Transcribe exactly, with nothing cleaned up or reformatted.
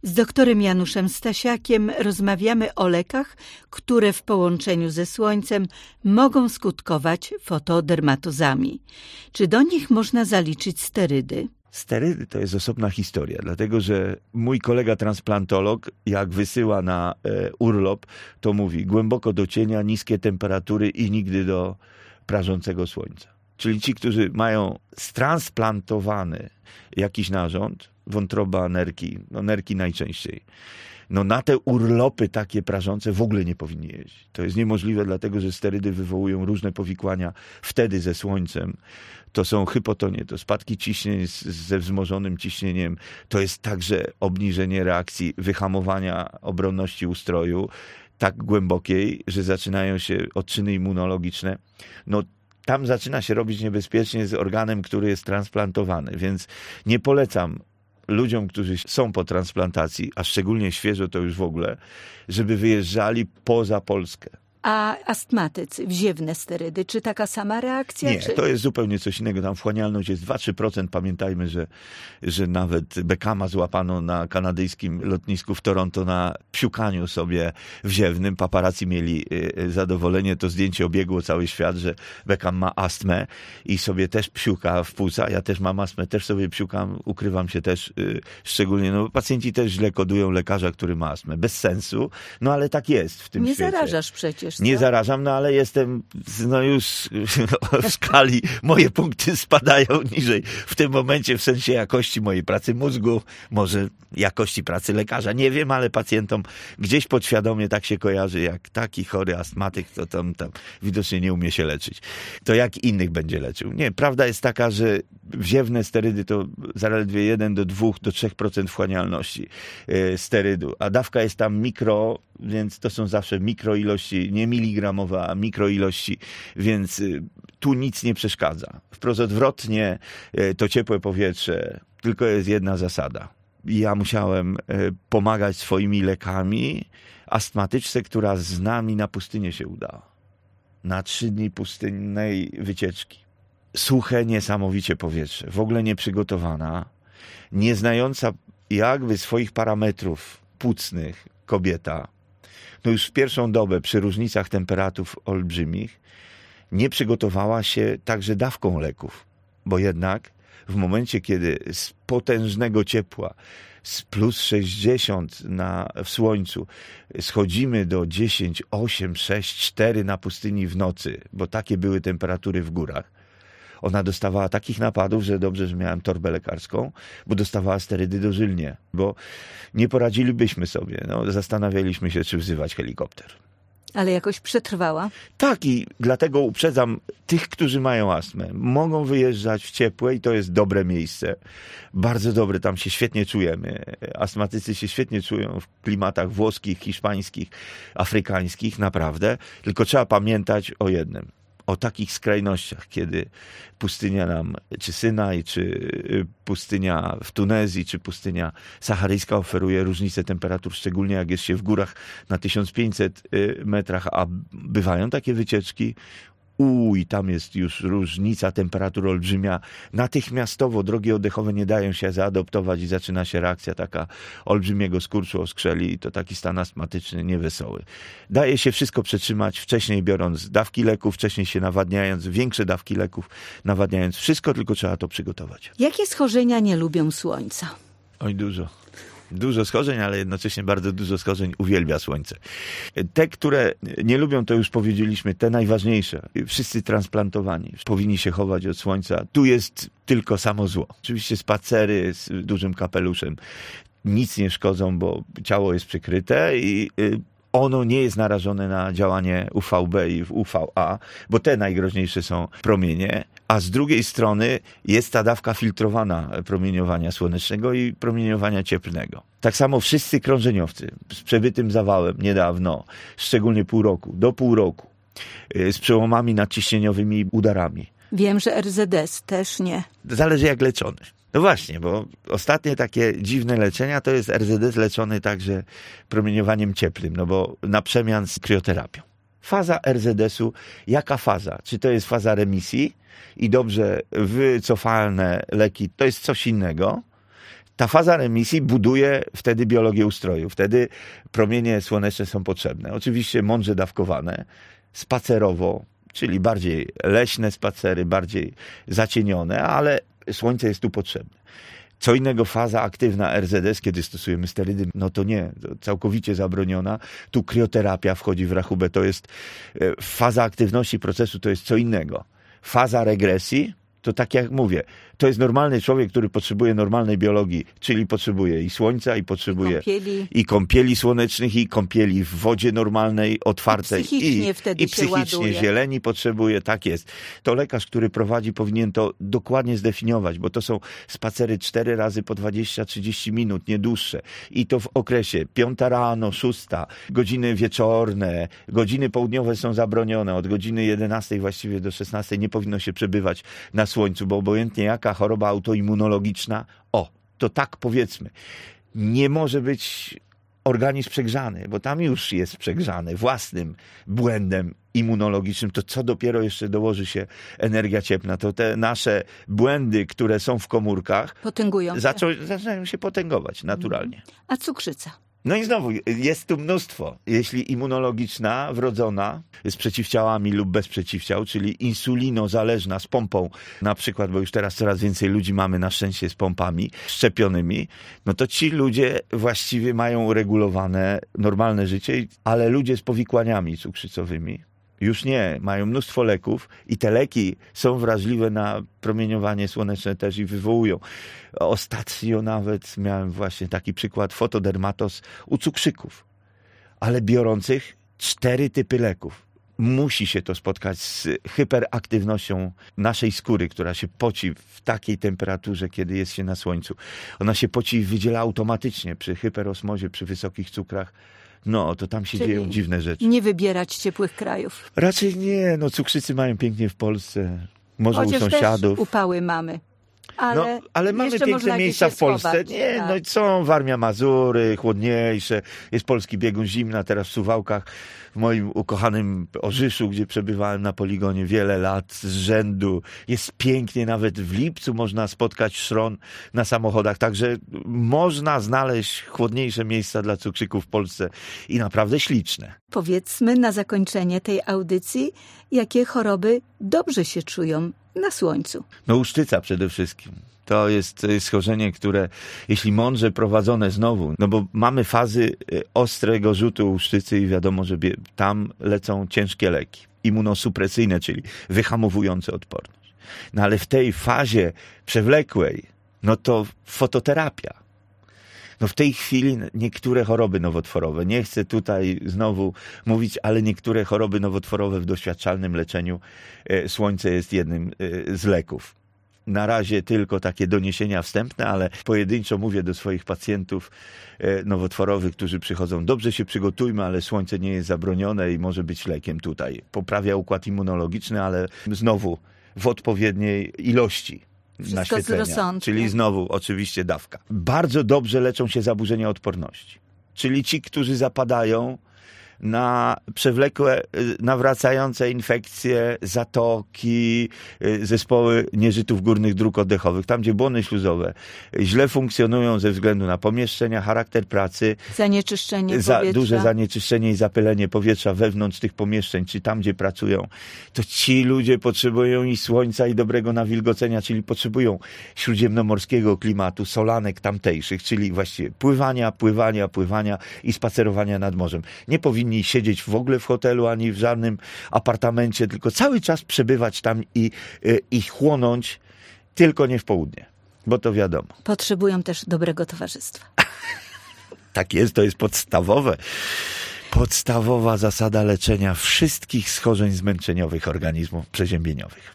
Z doktorem Januszem Stasiakiem rozmawiamy o lekach, które w połączeniu ze słońcem mogą skutkować fotodermatozami. Czy do nich można zaliczyć sterydy? Sterydy to jest osobna historia, dlatego że mój kolega transplantolog, jak wysyła na e, urlop, to mówi głęboko do cienia, niskie temperatury i nigdy do prażącego słońca. Czyli ci, którzy mają transplantowany jakiś narząd, wątroba, nerki, no nerki najczęściej, no na te urlopy takie prażące w ogóle nie powinni jeździć. To jest niemożliwe, dlatego że sterydy wywołują różne powikłania wtedy ze słońcem. To są hypotonie, to spadki ciśnień z, ze wzmożonym ciśnieniem, to jest także obniżenie reakcji, wyhamowania obronności ustroju tak głębokiej, że zaczynają się odczyny immunologiczne. No tam zaczyna się robić niebezpiecznie z organem, który jest transplantowany, więc nie polecam ludziom, którzy są po transplantacji, a szczególnie świeżo to już w ogóle, żeby wyjeżdżali poza Polskę. A astmatycy, wziewne sterydy, czy taka sama reakcja? Nie, czy... to jest zupełnie coś innego. Tam wchłanialność jest dwa do trzech procent. Pamiętajmy, że, że nawet Beckhama złapano na kanadyjskim lotnisku w Toronto na psiukaniu sobie wziewnym. Paparazzi mieli zadowolenie. To zdjęcie obiegło cały świat, że Beckham ma astmę i sobie też psiuka w płuca. Ja też mam astmę, też sobie psiukam, ukrywam się też szczególnie. No, pacjenci też źle kodują lekarza, który ma astmę. Bez sensu, no ale tak jest w tym Nie świecie. Nie zarażasz przecież. Nie zarażam, no ale jestem no już w skali, moje punkty spadają niżej w tym momencie w sensie jakości mojej pracy mózgu, może jakości pracy lekarza, nie wiem, ale pacjentom gdzieś podświadomie tak się kojarzy, jak taki chory astmatyk, to tam, tam widocznie nie umie się leczyć. To jak innych będzie leczył? Nie, prawda jest taka, że wziewne sterydy to zaledwie jeden do dwóch do trzech procent wchłanialności sterydu, a dawka jest tam mikro, więc to są zawsze mikroilości, nie miligramowe, a mikroilości, więc tu nic nie przeszkadza. Wprost odwrotnie, to ciepłe powietrze, tylko jest jedna zasada. Ja musiałem pomagać swoimi lekami astmatyczce, która z nami na pustynię się udała. Na trzy dni pustynnej wycieczki. Suche niesamowicie powietrze, w ogóle nieprzygotowana, nieznająca jakby swoich parametrów płucnych kobieta, no już w pierwszą dobę przy różnicach temperatur olbrzymich nie przygotowała się także dawką leków, bo jednak w momencie, kiedy z potężnego ciepła, z plus sześćdziesiąt na, w słońcu schodzimy do dziesięć, osiem, sześć, cztery na pustyni w nocy, bo takie były temperatury w górach, ona dostawała takich napadów, że dobrze, że miałem torbę lekarską, bo dostawała sterydy dożylnie, bo nie poradzilibyśmy sobie. No, zastanawialiśmy się, czy wzywać helikopter. Ale jakoś przetrwała? Tak, i dlatego uprzedzam tych, którzy mają astmę. Mogą wyjeżdżać w ciepłe i to jest dobre miejsce. Bardzo dobre, tam się świetnie czujemy. Astmatycy się świetnie czują w klimatach włoskich, hiszpańskich, afrykańskich, naprawdę. Tylko trzeba pamiętać o jednym. O takich skrajnościach, kiedy pustynia nam, czy Synaj, czy pustynia w Tunezji, czy pustynia saharyjska oferuje różnice temperatur, szczególnie jak jest się w górach na tysiąc pięćset metrach, a bywają takie wycieczki. Uj, tam jest już różnica temperatur olbrzymia. Natychmiastowo drogi oddechowe nie dają się zaadoptować i zaczyna się reakcja taka olbrzymiego skurczu, oskrzeli i to taki stan astmatyczny niewesoły. Daje się wszystko przetrzymać, wcześniej biorąc dawki leków, wcześniej się nawadniając, większe dawki leków, nawadniając wszystko, tylko trzeba to przygotować. Jakie schorzenia nie lubią słońca? Oj, dużo. Dużo schorzeń, ale jednocześnie bardzo dużo schorzeń uwielbia słońce. Te, które nie lubią, to już powiedzieliśmy, te najważniejsze. Wszyscy transplantowani powinni się chować od słońca. Tu jest tylko samo zło. Oczywiście spacery z dużym kapeluszem nic nie szkodzą, bo ciało jest przykryte i ono nie jest narażone na działanie U V B i U V A, bo te najgroźniejsze są promienie, a z drugiej strony jest ta dawka filtrowana promieniowania słonecznego i promieniowania cieplnego. Tak samo wszyscy krążeniowcy z przebytym zawałem niedawno, szczególnie pół roku, do pół roku, z przełomami nadciśnieniowymi i udarami. Wiem, że R Z S też nie. Zależy jak leczony. No właśnie, bo ostatnie takie dziwne leczenia to jest R Z S leczony także promieniowaniem cieplnym, no bo na przemian z krioterapią. Faza R Z S-u, jaka faza? Czy to jest faza remisji i dobrze wycofalne leki, to jest coś innego, Ta faza remisji buduje wtedy biologię ustroju. Wtedy promienie słoneczne są potrzebne. Oczywiście mądrze dawkowane, spacerowo, czyli bardziej leśne spacery, bardziej zacienione, ale słońce jest tu potrzebne. Co innego faza aktywna R Z S, kiedy stosujemy sterydy, no to nie, to całkowicie zabroniona. Tu krioterapia wchodzi w rachubę, to jest faza aktywności procesu, to jest co innego. Faza regresji, to tak jak mówię, to jest normalny człowiek, który potrzebuje normalnej biologii, czyli potrzebuje i słońca, i potrzebuje I kąpieli, i kąpieli słonecznych, i kąpieli w wodzie normalnej, otwartej. I psychicznie i, wtedy i się psychicznie ładuje. zieleni potrzebuje, tak jest. To lekarz, który prowadzi, powinien to dokładnie zdefiniować, bo to są spacery cztery razy po dwadzieścia trzydzieści minut, nie dłuższe. I to w okresie piąta rano, szósta, godziny wieczorne, godziny południowe są zabronione. Od godziny jedenastej właściwie do szesnastej nie powinno się przebywać na słońcu, bo obojętnie jaka choroba autoimmunologiczna, o, to tak powiedzmy, nie może być organizm przegrzany, bo tam już jest przegrzany własnym błędem immunologicznym, to co dopiero jeszcze dołoży się energia cieplna, to te nasze błędy, które są w komórkach, potęgują się. zaczą, zaczynają się potęgować naturalnie. A cukrzyca? No i znowu, jest tu mnóstwo. Jeśli immunologiczna, wrodzona, z przeciwciałami lub bez przeciwciał, czyli insulinozależna z pompą, na przykład, bo już teraz coraz więcej ludzi mamy na szczęście z pompami szczepionymi, no to ci ludzie właściwie mają uregulowane normalne życie, ale ludzie z powikłaniami cukrzycowymi już nie, mają mnóstwo leków i te leki są wrażliwe na promieniowanie słoneczne też i wywołują. Ostatnio nawet miałem właśnie taki przykład fotodermatos u cukrzyków, ale biorących cztery typy leków. Musi się to spotkać z hyperaktywnością naszej skóry, która się poci w takiej temperaturze, kiedy jest się na słońcu. Ona się poci i wydziela automatycznie przy hyperosmozie, przy wysokich cukrach. No, to tam się Czyli dzieją dziwne rzeczy. Nie wybierać ciepłych krajów. Raczej nie, no cukrzycy mają pięknie w Polsce, może Chociaż u sąsiadów. też upały mamy. Ale, no, ale mamy jeszcze można piękne gdzieś miejsca się w Polsce. schować, Nie, tak. no i są Warmia Mazury, chłodniejsze, jest polski biegun zimna, teraz w Suwałkach, w moim ukochanym Orzyszu, gdzie przebywałem na poligonie wiele lat z rzędu. Jest pięknie, nawet w lipcu można spotkać szron na samochodach, także można znaleźć chłodniejsze miejsca dla cukrzyków w Polsce i naprawdę śliczne. Powiedzmy na zakończenie tej audycji, jakie choroby dobrze się czują na słońcu. No łuszczyca przede wszystkim. To jest, to jest schorzenie, które jeśli mądrze prowadzone znowu, no bo mamy fazy ostrego rzutu łuszczycy i wiadomo, że bie, tam lecą ciężkie leki immunosupresyjne, czyli wyhamowujące odporność. No ale w tej fazie przewlekłej, no to fototerapia. No w tej chwili niektóre choroby nowotworowe, nie chcę tutaj znowu mówić, ale niektóre choroby nowotworowe w doświadczalnym leczeniu słońce jest jednym z leków. Na razie tylko takie doniesienia wstępne, ale pojedynczo mówię do swoich pacjentów nowotworowych, którzy przychodzą, dobrze się przygotujmy, ale słońce nie jest zabronione i może być lekiem tutaj. Poprawia układ immunologiczny, ale znowu w odpowiedniej ilości. Wszystko Naświetlenia, z rozsądkiem. czyli znowu oczywiście dawka. Bardzo dobrze leczą się zaburzenia odporności, czyli ci, którzy zapadają na przewlekłe, nawracające infekcje, zatoki, zespoły nieżytów górnych dróg oddechowych, tam gdzie błony śluzowe źle funkcjonują ze względu na pomieszczenia, charakter pracy, Zanieczyszczenie za, powietrza. duże zanieczyszczenie i zapylenie powietrza wewnątrz tych pomieszczeń, czy tam, gdzie pracują, to ci ludzie potrzebują i słońca, i dobrego nawilgocenia, czyli potrzebują śródziemnomorskiego klimatu, solanek tamtejszych, czyli właściwie pływania, pływania, pływania i spacerowania nad morzem. Nie powinni siedzieć w ogóle w hotelu, ani w żadnym apartamencie, tylko cały czas przebywać tam i, i chłonąć, tylko nie w południe, bo to wiadomo. Potrzebują też dobrego towarzystwa. Tak jest, to jest podstawowe. Podstawowa zasada leczenia wszystkich schorzeń zmęczeniowych organizmów przeziębieniowych.